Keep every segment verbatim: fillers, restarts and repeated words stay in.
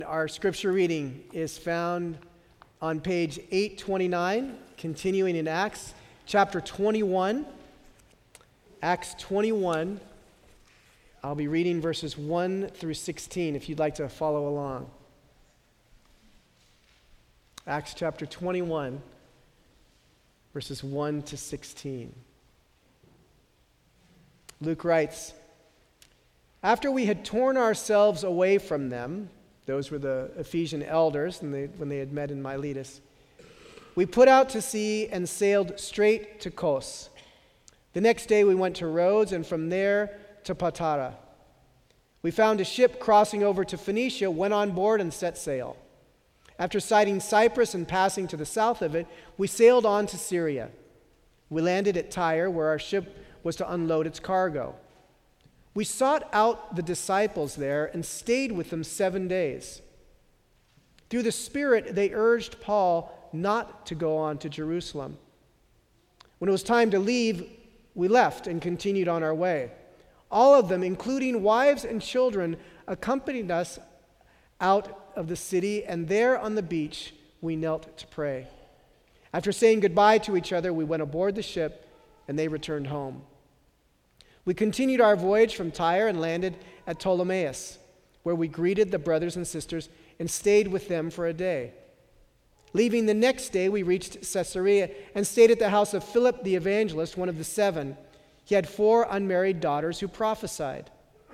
Our scripture reading is found on page eight twenty-nine, continuing in Acts chapter twenty-one. Acts twenty-one. I'll be reading verses one through sixteen if you'd like to follow along. Acts chapter twenty-one, verses one to sixteen. Luke writes, "After we had torn ourselves away from them," those were the Ephesian elders and they, when they had met in Miletus, "we put out to sea and sailed straight to Kos. The next day we went to Rhodes and from there to Patara. We found a ship crossing over to Phoenicia, went on board and set sail. After sighting Cyprus and passing to the south of it, we sailed on to Syria. We landed at Tyre, where our ship was to unload its cargo. We sought out the disciples there and stayed with them seven days. Through the Spirit, they urged Paul not to go on to Jerusalem. When it was time to leave, we left and continued on our way. All of them, including wives and children, accompanied us out of the city, and there on the beach we knelt to pray. After saying goodbye to each other, we went aboard the ship, and they returned home. We continued our voyage from Tyre and landed at Ptolemais, where we greeted the brothers and sisters and stayed with them for a day. Leaving the next day, we reached Caesarea and stayed at the house of Philip the evangelist, one of the seven. He had four unmarried daughters who prophesied.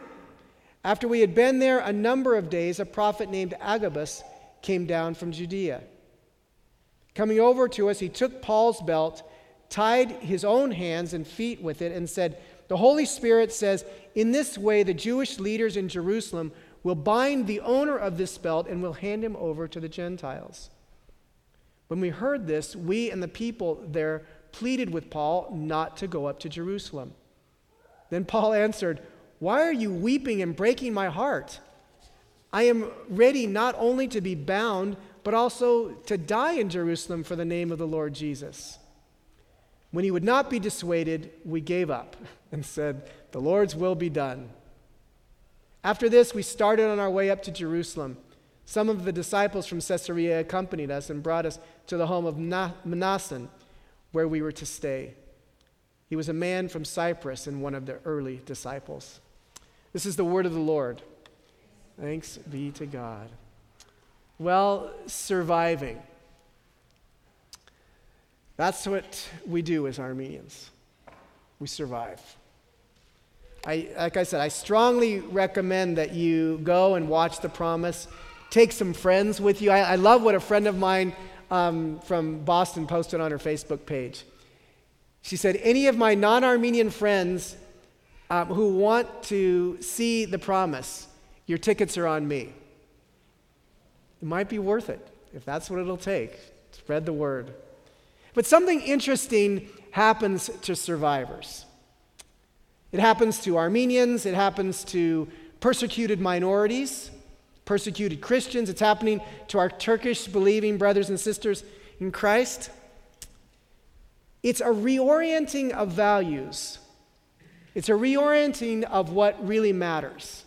After we had been there a number of days, a prophet named Agabus came down from Judea. Coming over to us, he took Paul's belt, tied his own hands and feet with it, and said, 'The Holy Spirit says, in this way the Jewish leaders in Jerusalem will bind the owner of this belt and will hand him over to the Gentiles.' When we heard this, we and the people there pleaded with Paul not to go up to Jerusalem. Then Paul answered, 'Why are you weeping and breaking my heart? I am ready not only to be bound, but also to die in Jerusalem for the name of the Lord Jesus.' When he would not be dissuaded, we gave up and said, 'The Lord's will be done.' After this, we started on our way up to Jerusalem. Some of the disciples from Caesarea accompanied us and brought us to the home of Mnason, where we were to stay. He was a man from Cyprus and one of the early disciples." This is the word of the Lord. Thanks be to God. Well, surviving. That's what we do as Armenians. We survive. I, like I said, I strongly recommend that you go and watch The Promise. Take some friends with you. I, I love what a friend of mine um, from Boston posted on her Facebook page. She said, "Any of my non-Armenian friends um, who want to see The Promise, your tickets are on me." It might be worth it if that's what it'll take. Spread the word. But something interesting happens to survivors. It happens to Armenians. It happens to persecuted minorities, persecuted Christians. It's happening to our Turkish believing brothers and sisters in Christ. It's a reorienting of values. It's a reorienting of what really matters.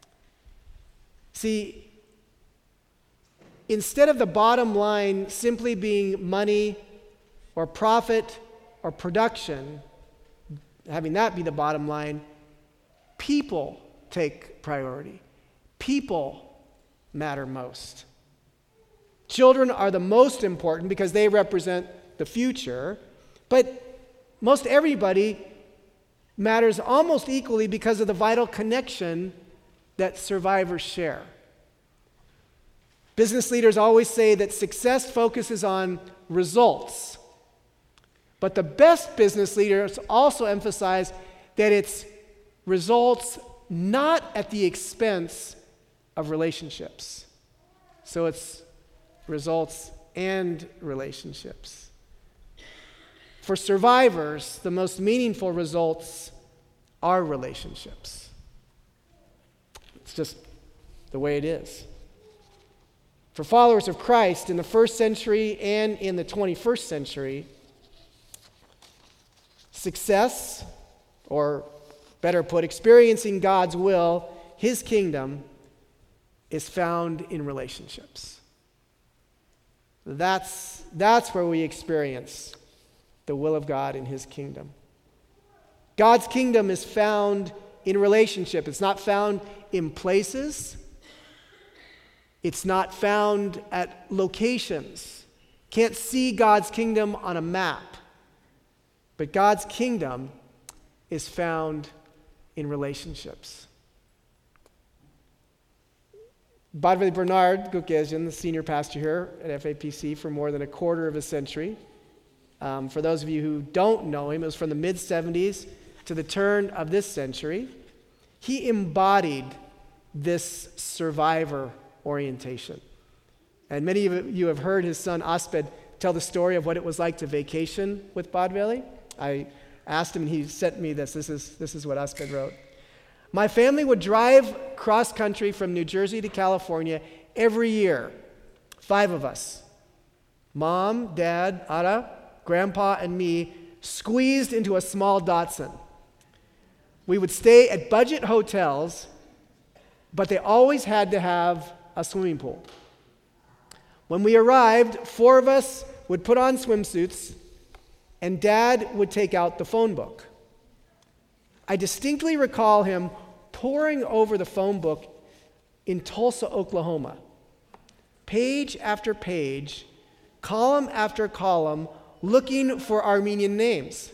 See, instead of the bottom line simply being money or profit or production, having that be the bottom line, people take priority. People matter most. Children are the most important because they represent the future, but most everybody matters almost equally because of the vital connection that survivors share. Business leaders always say that success focuses on results. But the best business leaders also emphasize that it's results not at the expense of relationships. So it's results and relationships. For survivors, the most meaningful results are relationships. It's just the way it is. For followers of Christ in the first century and in the twenty-first century, success, or better put, experiencing God's will, His kingdom, is found in relationships. That's, that's where we experience the will of God in his kingdom. God's kingdom is found in relationship. It's not found in places. It's not found at locations. Can't see God's kingdom on a map. But God's kingdom is found in relationships. Badveli Bernard Gukesian, the senior pastor here at F A P C for more than a quarter of a century. Um, for those of you who don't know him, it was from the mid-seventies to the turn of this century. He embodied this survivor orientation. And many of you have heard his son Asped tell the story of what it was like to vacation with Badveli. I asked him and he sent me this. This is, this is what Asped wrote. My family would drive cross-country from New Jersey to California every year. Five of us. Mom, Dad, Ara, Grandpa, and me squeezed into a small Datsun. We would stay at budget hotels, but they always had to have a swimming pool. When we arrived, four of us would put on swimsuits, and Dad would take out the phone book. I distinctly recall him poring over the phone book in Tulsa, Oklahoma. Page after page, column after column, looking for Armenian names.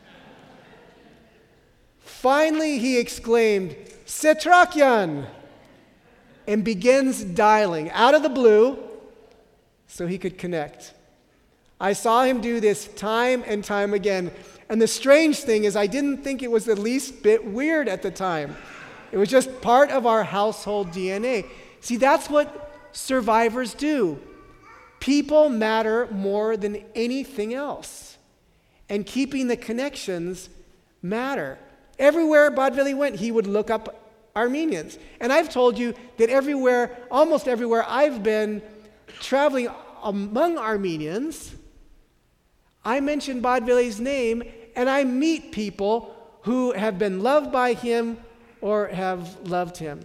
Finally, he exclaimed, "Setrakyan!" and begins dialing out of the blue so he could connect. I saw him do this time and time again. And the strange thing is I didn't think it was the least bit weird at the time. It was just part of our household D N A. See, that's what survivors do. People matter more than anything else. And keeping the connections matter. Everywhere Badveli went, he would look up Armenians. And I've told you that everywhere, almost everywhere I've been traveling among Armenians, I mention Badveli's name and I meet people who have been loved by him or have loved him.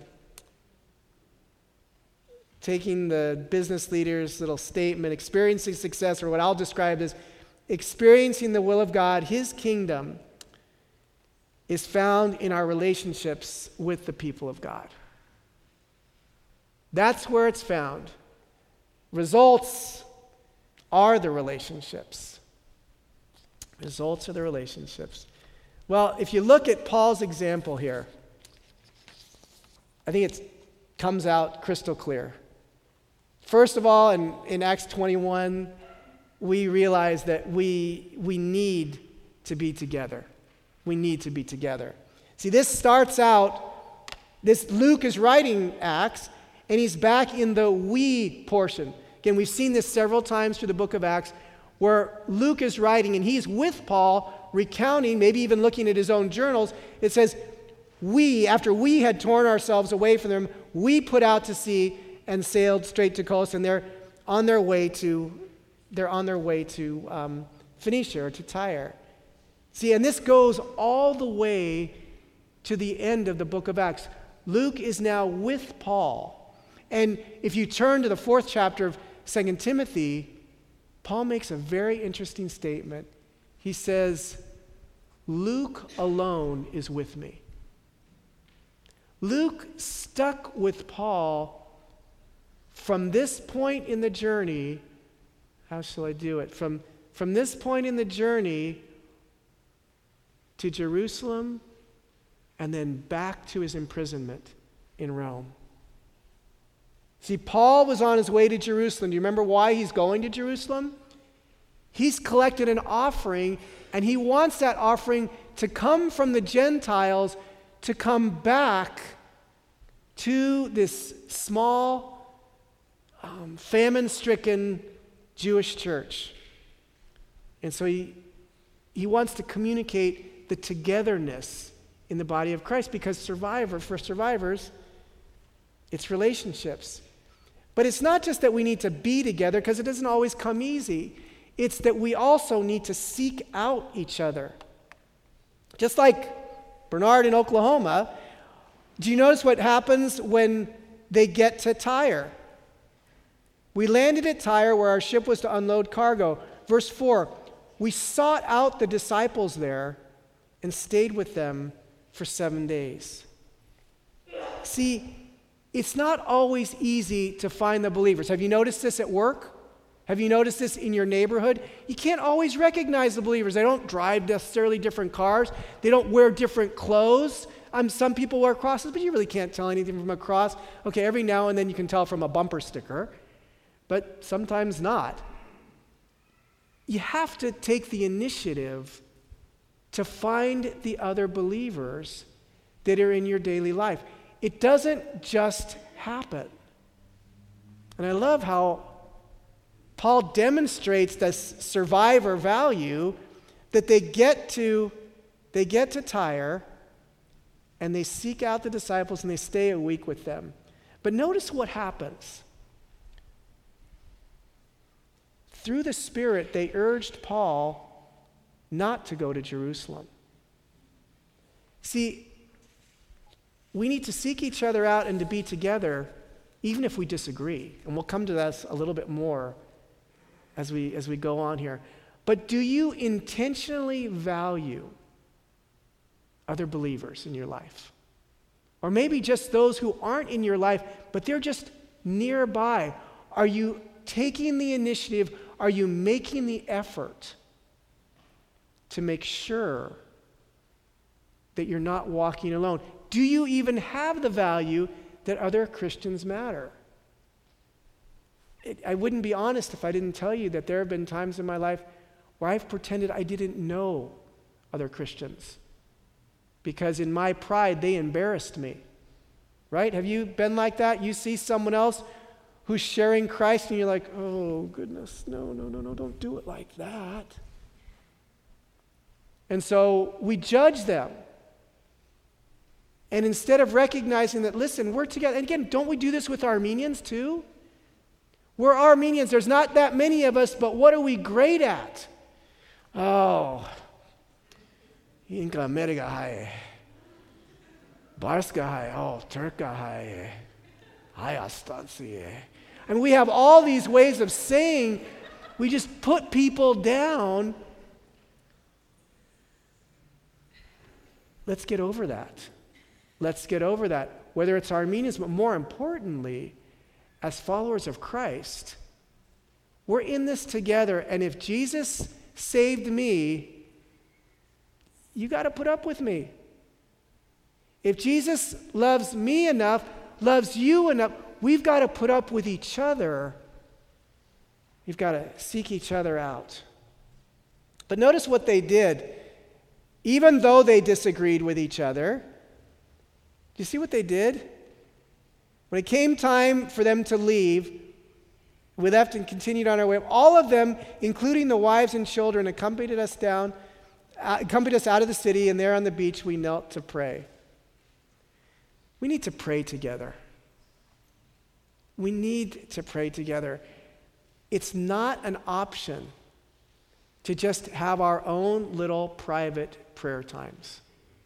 Taking the business leader's little statement, experiencing success, or what I'll describe as experiencing the will of God, his kingdom is found in our relationships with the people of God. That's where it's found. Results are the relationships. Results are the relationships. Well, if you look at Paul's example here, I think it comes out crystal clear. First of all, in, in Acts twenty-one, we realize that we, we need to be together. We need to be together. See, this starts out, this Luke is writing Acts, and he's back in the we portion. Again, we've seen this several times through the book of Acts, where Luke is writing, and he's with Paul, recounting, maybe even looking at his own journals. It says, we, after we had torn ourselves away from them, we put out to sea and sailed straight to Kos, and they're on their way to, they're on their way to um, Phoenicia or to Tyre. See, and this goes all the way to the end of the book of Acts. Luke is now with Paul. And if you turn to the fourth chapter of Second Timothy, Paul makes a very interesting statement. He says, Luke alone is with me. Luke stuck with Paul from this point in the journey. How shall I do it? From, from this point in the journey to Jerusalem and then back to his imprisonment in Rome. See, Paul was on his way to Jerusalem. Do you remember why he's going to Jerusalem? He's collected an offering, and he wants that offering to come from the Gentiles to come back to this small, um, famine-stricken Jewish church. And so he, he wants to communicate the togetherness in the body of Christ, because survivor, for survivors, it's relationships. But it's not just that we need to be together, because it doesn't always come easy. It's that we also need to seek out each other. Just like Bernard in Oklahoma, do you notice what happens when they get to Tyre. We landed at Tyre where our ship was to unload cargo. Verse four, we sought out the disciples there and stayed with them for seven days. See, it's not always easy to find the believers. Have you noticed this at work? Have you noticed this in your neighborhood? You can't always recognize the believers. They don't drive necessarily different cars. They don't wear different clothes. Um, some people wear crosses, but you really can't tell anything from a cross. Okay, every now and then you can tell from a bumper sticker, but sometimes not. You have to take the initiative to find the other believers that are in your daily life. It doesn't just happen. And I love how Paul demonstrates this survivor value that they get to they get to Tyre and they seek out the disciples and they stay a week with them. But notice what happens. Through the Spirit, they urged Paul not to go to Jerusalem. See, we need to seek each other out and to be together, even if we disagree. And we'll come to this a little bit more as we, as we go on here. But do you intentionally value other believers in your life? Or maybe just those who aren't in your life, but they're just nearby. Are you taking the initiative? Are you making the effort to make sure that you're not walking alone? Do you even have the value that other Christians matter? It, I wouldn't be honest if I didn't tell you that there have been times in my life where I've pretended I didn't know other Christians because in my pride they embarrassed me. Right? Have you been like that? You see someone else who's sharing Christ and you're like, oh goodness, no, no, no, no, don't do it like that. And so we judge them. And instead of recognizing that, listen, we're together. And again, don't we do this with Armenians too? We're Armenians. There's not that many of us, but what are we great at? Oh, Inca America hai, Barska hai, oh, Turka hai, Hayastansi. And we have all these ways of saying, we just put people down. Let's get over that. Let's get over that, whether it's Armenians, but more importantly, as followers of Christ, we're in this together, and if Jesus saved me, you got to put up with me. If Jesus loves me enough, loves you enough, we've got to put up with each other. We've got to seek each other out. But notice what they did. Even though they disagreed with each other, do you see what they did? When it came time for them to leave, we left and continued on our way. All of them, including the wives and children, accompanied us down, uh, accompanied us out of the city, and there on the beach we knelt to pray. We need to pray together. We need to pray together. It's not an option to just have our own little private prayer times.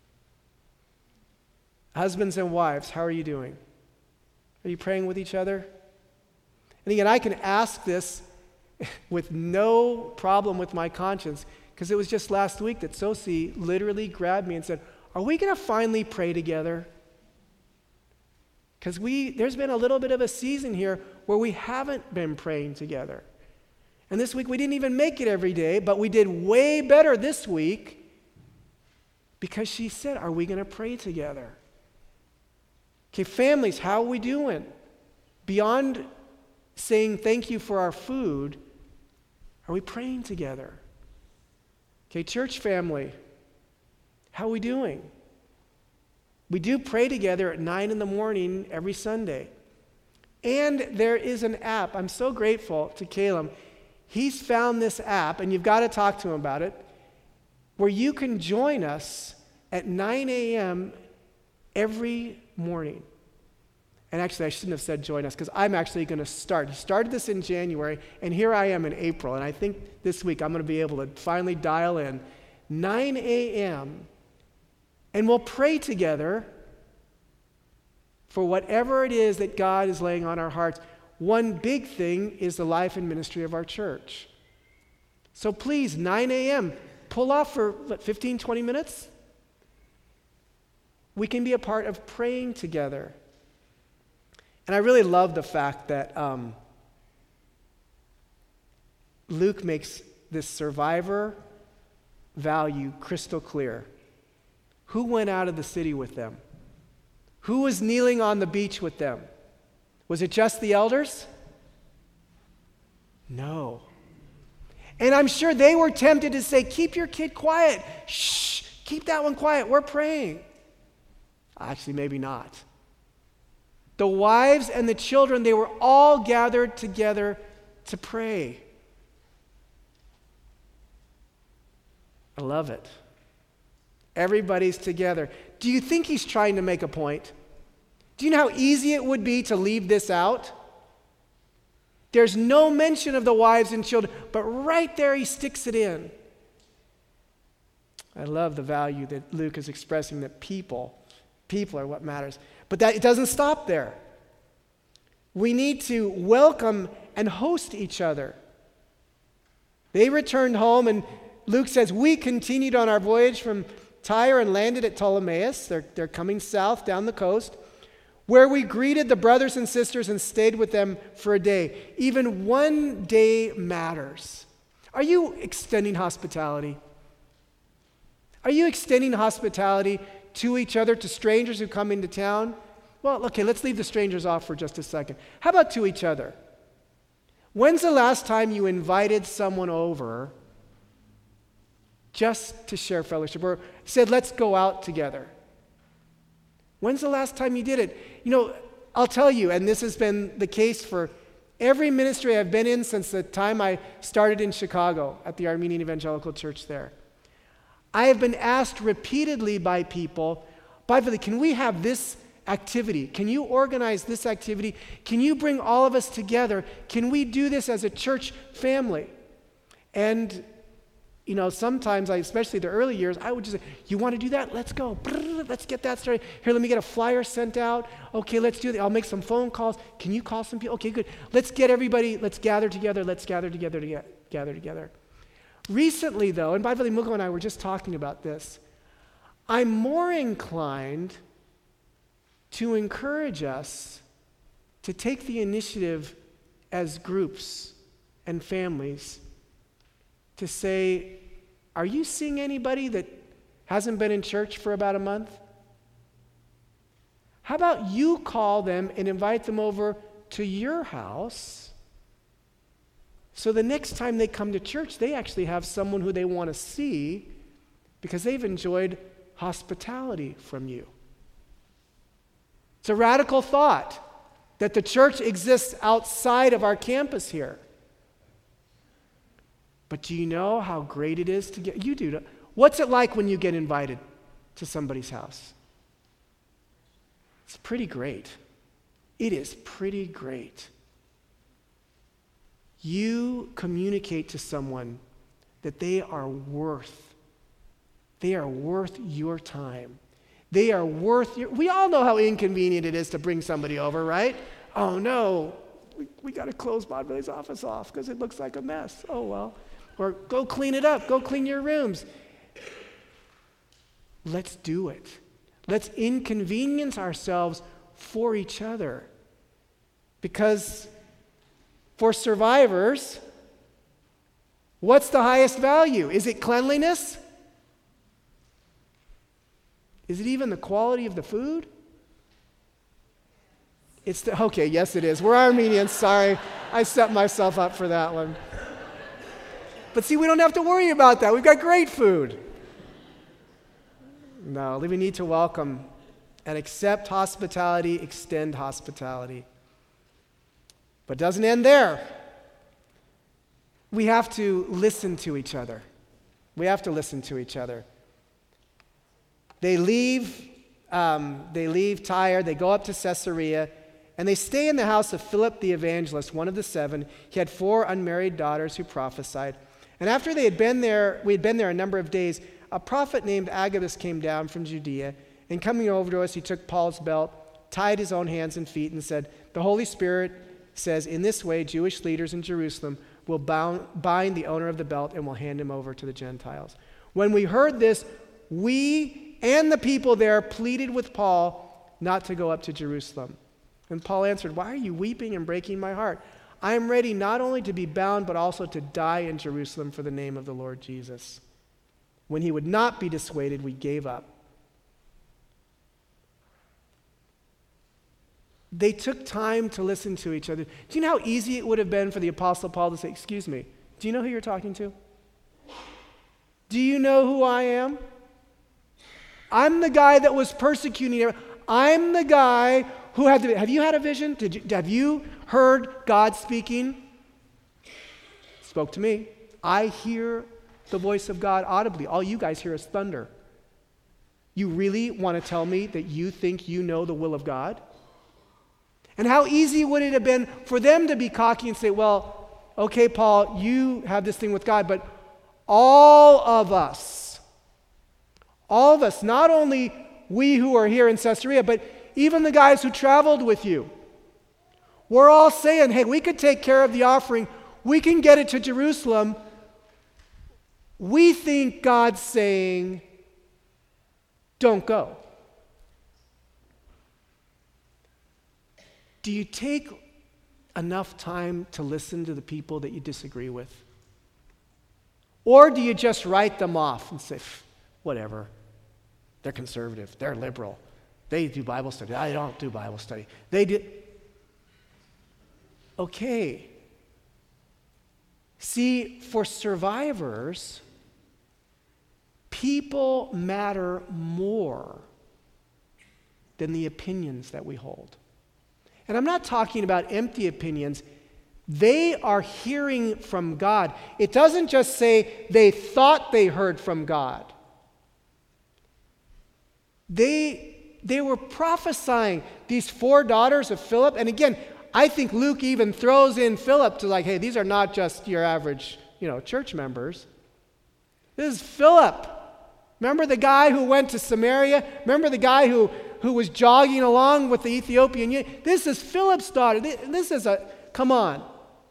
Husbands and wives, how are you doing? Are you praying with each other? And again, I can ask this with no problem with my conscience, because it was just last week that Sosi literally grabbed me and said, are we going to finally pray together? Because we there's been a little bit of a season here where we haven't been praying together. And this week we didn't even make it every day, but we did way better this week because she said, are we going to pray together? Okay, families, how are we doing? Beyond saying thank you for our food, are we praying together? Okay, church family, how are we doing? We do pray together at nine in the morning every Sunday. And there is an app. I'm so grateful to Caleb. He's found this app, and you've got to talk to him about it, where you can join us at nine a.m. every morning. And actually, I shouldn't have said join us, because I'm actually going to start. He started this in January, and here I am in April. And I think this week I'm going to be able to finally dial in nine a.m., and we'll pray together for whatever it is that God is laying on our hearts. One big thing is the life and ministry of our church. So please, nine a.m., pull off for what, fifteen, twenty minutes? We can be a part of praying together. And I really love the fact that um, Luke makes this survivor value crystal clear. Who went out of the city with them? Who was kneeling on the beach with them? Was it just the elders? No. And I'm sure they were tempted to say, keep your kid quiet. Shh, keep that one quiet. We're praying. Actually, maybe not. The wives and the children, they were all gathered together to pray. I love it. Everybody's together. Do you think he's trying to make a point? Do you know how easy it would be to leave this out? There's no mention of the wives and children, but right there he sticks it in. I love the value that Luke is expressing, that people, people are what matters. But that it doesn't stop there. We need to welcome and host each other. They returned home, and Luke says, we continued on our voyage from Tyre and landed at Ptolemais. They're, they're coming south down the coast, where we greeted the brothers and sisters and stayed with them for a day. Even one day matters. Are you extending hospitality? Are you extending hospitality to each other, to strangers who come into town? Well, okay, let's leave the strangers off for just a second. How about to each other? When's the last time you invited someone over just to share fellowship, or said, let's go out together? When's the last time you did it? You know, I'll tell you, and this has been the case for every ministry I've been in since the time I started in Chicago at the Armenian Evangelical Church there. I have been asked repeatedly by people, by the way, can we have this activity? Can you organize this activity? Can you bring all of us together? Can we do this as a church family? And you know, sometimes, I, especially the early years, I would just say, you want to do that? Let's go. Let's get that started. Here, let me get a flyer sent out. Okay, let's do that. I'll make some phone calls. Can you call some people? Okay, good. Let's get everybody, let's gather together. Let's gather together to get, gather together. Recently, though, and by the way, Mugo and I were just talking about this, I'm more inclined to encourage us to take the initiative as groups and families to say, are you seeing anybody that hasn't been in church for about a month? How about you call them and invite them over to your house so the next time they come to church, they actually have someone who they want to see because they've enjoyed hospitality from you. It's a radical thought that the church exists outside of our campus here. But do you know how great it is to get, you do, what's it like when you get invited to somebody's house? It's pretty great. It is pretty great. You communicate to someone that they are worth, they are worth your time. They are worth your, we all know how inconvenient it is to bring somebody over, right? Oh no, we, we got to close Bob Billy's office off because it looks like a mess. Oh well. Or go clean it up. Go clean your rooms. Let's do it. Let's inconvenience ourselves for each other. Because for survivors, what's the highest value? Is it cleanliness? Is it even the quality of the food? It's the, okay, yes it is. We're Armenians, sorry. I set myself up for that one. But see, we don't have to worry about that. We've got great food. No, we need to welcome and accept hospitality, extend hospitality. But it doesn't end there. We have to listen to each other. We have to listen to each other. They leave, um, they leave Tyre, they go up to Caesarea, and they stay in the house of Philip the evangelist, one of the seven. He had four unmarried daughters who prophesied. And after they had been there, we had been there a number of days, a prophet named Agabus came down from Judea, and coming over to us, he took Paul's belt, tied his own hands and feet, and said, "The Holy Spirit says, in this way, Jewish leaders in Jerusalem will bound, bind the owner of the belt and will hand him over to the Gentiles." When we heard this, we and the people there pleaded with Paul not to go up to Jerusalem. And Paul answered, "Why are you weeping and breaking my heart? I am ready not only to be bound, but also to die in Jerusalem for the name of the Lord Jesus." When he would not be dissuaded, we gave up. They took time to listen to each other. Do you know how easy it would have been for the Apostle Paul to say, "Excuse me, do you know who you're talking to? Do you know who I am? I'm the guy that was persecuting you. I'm the guy who had the, have you had a vision? Did you, have you heard God speaking?" Spoke to me. I hear the voice of God audibly. All you guys hear is thunder. You really want to tell me that you think you know the will of God? And how easy would it have been for them to be cocky and say, "Well, okay, Paul, you have this thing with God, but all of us, all of us, not only we who are here in Caesarea, but even the guys who traveled with you, we're all saying, hey, we could take care of the offering. We can get it to Jerusalem. We think God's saying, don't go." Do you take enough time to listen to the people that you disagree with? Or do you just write them off and say, whatever, they're conservative, they're liberal, they do Bible study, I don't do Bible study. They do. Okay. See, for survivors, people matter more than the opinions that we hold. And I'm not talking about empty opinions. They are hearing from God. It doesn't just say they thought they heard from God. They, they were prophesying, these four daughters of Philip. And again, I think Luke even throws in Philip to like, hey, these are not just your average, you know, church members. This is Philip. Remember the guy who went to Samaria? Remember the guy who, who was jogging along with the Ethiopian eunuch? This is Philip's daughter. This is a, come on.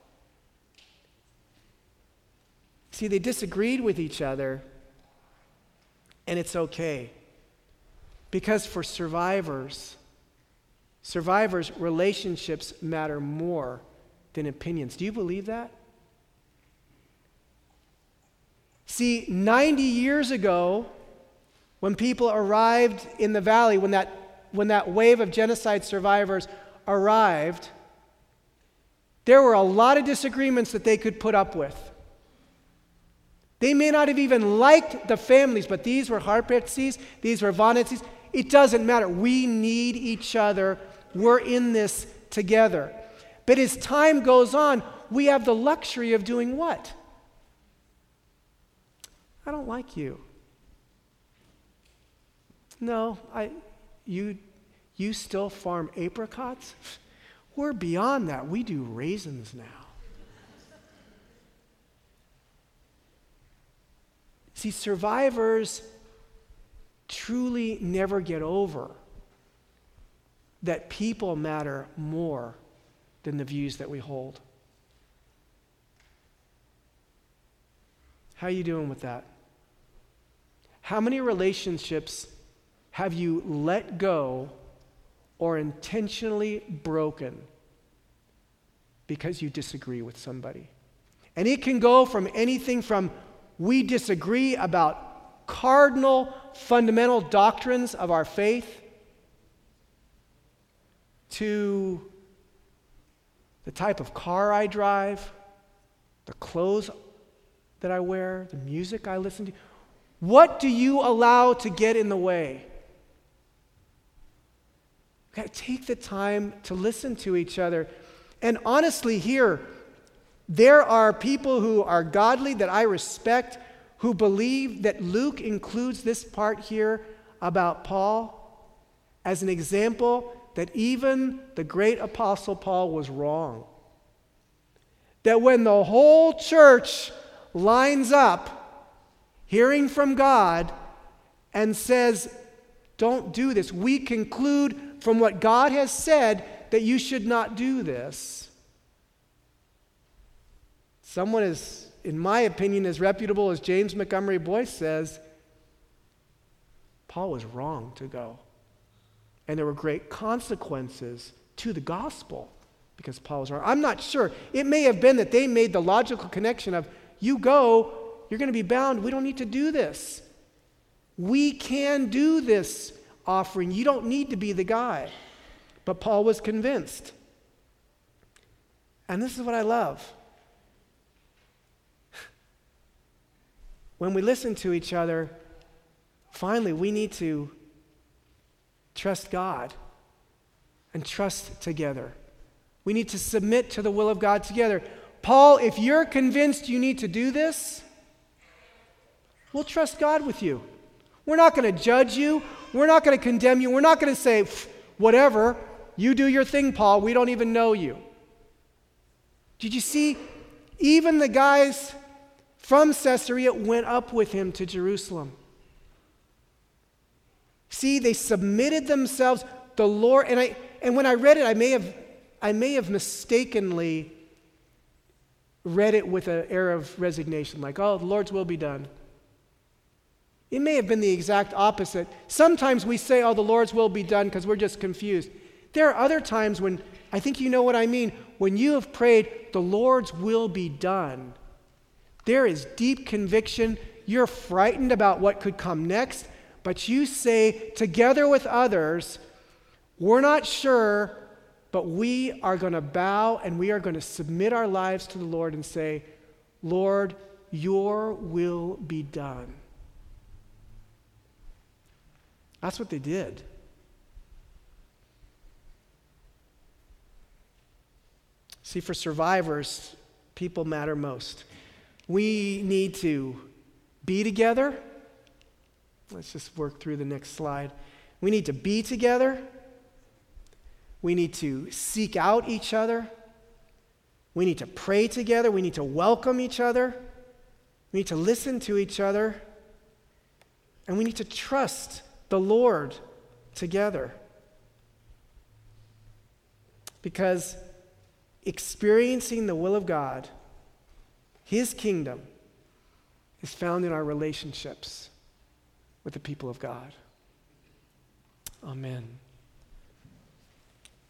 See, they disagreed with each other, and it's okay. Because for survivors, survivors, relationships matter more than opinions. Do you believe that? See, ninety years ago, when people arrived in the valley, when that, when that wave of genocide survivors arrived, there were a lot of disagreements that they could put up with. They may not have even liked the families, but these were Harpetsis, these were Vonetsis. It doesn't matter. We need each other. We're in this together. But as time goes on, we have the luxury of doing what? I don't like you. No, I, you, you still farm apricots? We're beyond that. We do raisins now. See, survivors truly never get over that people matter more than the views that we hold. How are you doing with that? How many relationships have you let go or intentionally broken because you disagree with somebody? And it can go from anything from we disagree about cardinal, fundamental doctrines of our faith to the type of car I drive, the clothes that I wear, the music I listen to. What do you allow to get in the way? You've got to take the time to listen to each other. And honestly, here, there are people who are godly that I respect, who believe that Luke includes this part here about Paul as an example that even the great apostle Paul was wrong. That when the whole church lines up, hearing from God, and says, don't do this, we conclude from what God has said that you should not do this. Someone as, in my opinion, as reputable as James Montgomery Boyce says, Paul was wrong to go. And there were great consequences to the gospel because Paul was wrong. I'm not sure. It may have been that they made the logical connection of, you go, you're going to be bound. We don't need to do this. We can do this offering. You don't need to be the guy. But Paul was convinced. And this is what I love. When we listen to each other, finally, we need to trust God and trust together. We need to submit to the will of God together. Paul, if you're convinced you need to do this, we'll trust God with you. We're not going to judge you. We're not going to condemn you. We're not going to say, whatever, you do your thing, Paul. We don't even know you. Did you see? Even the guys from Caesarea went up with him to Jerusalem. See, they submitted themselves. The Lord, and I, and when I read it, I may have, I may have mistakenly read it with an air of resignation, like, oh, the Lord's will be done. It may have been the exact opposite. Sometimes we say, oh, the Lord's will be done because we're just confused. There are other times when, I think you know what I mean, when you have prayed, the Lord's will be done. There is deep conviction. You're frightened about what could come next, but you say, together with others, we're not sure, but we are going to bow and we are going to submit our lives to the Lord and say, Lord, your will be done. That's what they did. See, for survivors, people matter most. We need to be together. Let's just work through the next slide. We need to be together. We need to seek out each other. We need to pray together. We need to welcome each other. We need to listen to each other. And we need to trust the Lord together. Because experiencing the will of God, His kingdom, is found in our relationships with the people of God. Amen.